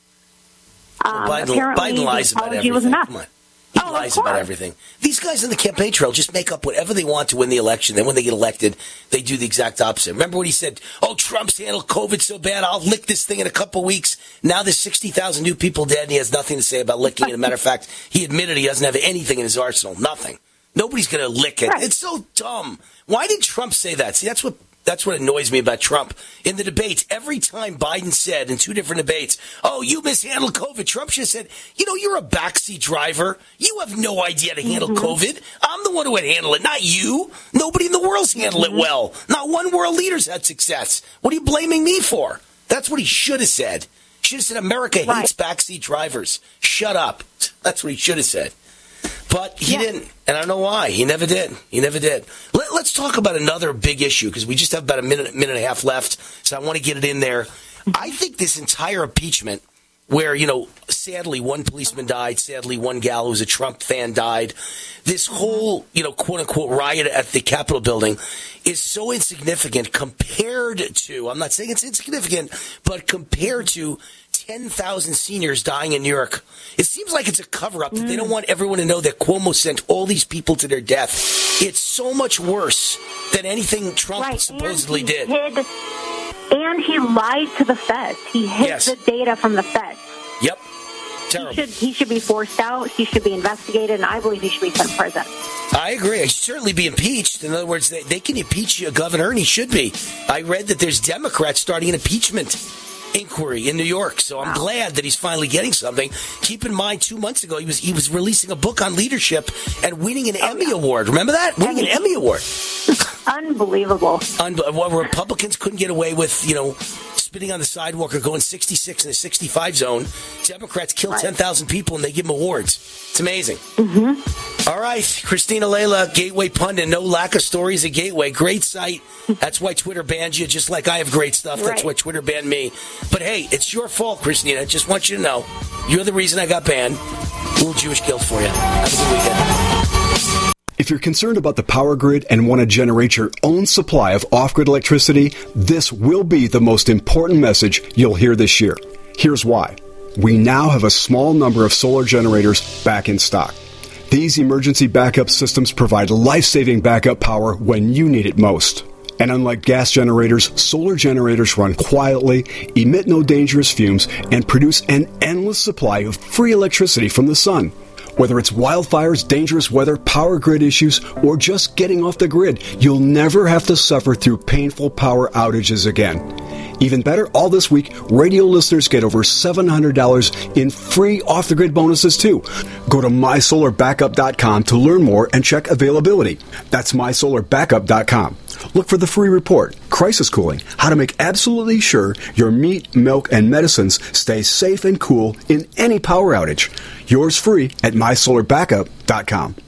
Um, Biden, apparently, Biden lies the about apology everything. was enough. Come on. He oh, lies about everything. These guys on the campaign trail just make up whatever they want to win the election. Then when they get elected, they do the exact opposite. Remember when he said, oh, Trump's handled COVID so bad, I'll lick this thing in a couple weeks. Now there's sixty thousand new people dead, and he has nothing to say about licking it. As a matter of fact, he admitted he doesn't have anything in his arsenal. Nothing. Nobody's going to lick it. Right. It's so dumb. Why did Trump say that? See, that's what That's what annoys me about Trump. In the debates, every time Biden said in two different debates, oh, you mishandled COVID, Trump should have said, you know, you're a backseat driver. You have no idea how to handle mm-hmm. COVID. I'm the one who would handle it, not you. Nobody in the world's handled mm-hmm. it well. Not one world leader's had success. What are you blaming me for? That's what he should have said. He should have said, America right. hates backseat drivers. Shut up. That's what he should have said. But he yeah. didn't, and I don't know why. He never did. He never did. Let, let's talk about another big issue, because we just have about a minute, minute and a half left, so I want to get it in there. I think this entire impeachment, where, you know, sadly one policeman died, sadly one gal who was a Trump fan died, this whole, you know, quote-unquote riot at the Capitol building is so insignificant compared to, I'm not saying it's insignificant, but compared to ten thousand seniors dying in New York. It seems like it's a cover-up that mm. they don't want everyone to know that Cuomo sent all these people to their death. It's so much worse than anything Trump right. supposedly and he did. Hid, and he lied to the feds. He hid yes. the data from the feds. Yep. Terrible. He should, he should be forced out. He should be investigated, and I believe he should be sent to prison. I agree. He should certainly be impeached. In other words, they, they can impeach a governor, and he should be. I read that there's Democrats starting an impeachment inquiry in New York, so I'm wow. glad that he's finally getting something. Keep in mind, two months ago, he was he was releasing a book on leadership and winning an oh, Emmy yeah. Award. Remember that? Winning Emmy. an Emmy Award. Unbelievable. Un- well, Republicans couldn't get away with, you know, spitting on the sidewalk or going sixty-six in a sixty-five zone. Democrats kill right. ten thousand people and they give them awards. It's amazing. Mm-hmm. All right, Christina Layla, Gateway Pundit. No lack of stories at Gateway. Great site. That's why Twitter banned you, just like I have great stuff. That's right. why Twitter banned me. But hey, it's your fault, Christina. I just want you to know. You're the reason I got banned. A little Jewish guilt for you. Have a good weekend. If you're concerned about the power grid and want to generate your own supply of off-grid electricity, this will be the most important message you'll hear this year. Here's why. We now have a small number of solar generators back in stock. These emergency backup systems provide life-saving backup power when you need it most. And unlike gas generators, solar generators run quietly, emit no dangerous fumes, and produce an endless supply of free electricity from the sun. Whether it's wildfires, dangerous weather, power grid issues, or just getting off the grid, you'll never have to suffer through painful power outages again. Even better, all this week, radio listeners get over seven hundred dollars in free off-the-grid bonuses, too. Go to my solar backup dot com to learn more and check availability. That's my solar backup dot com. Look for the free report, Crisis Cooling, how to make absolutely sure your meat, milk, and medicines stay safe and cool in any power outage. Yours free at my solar backup dot com.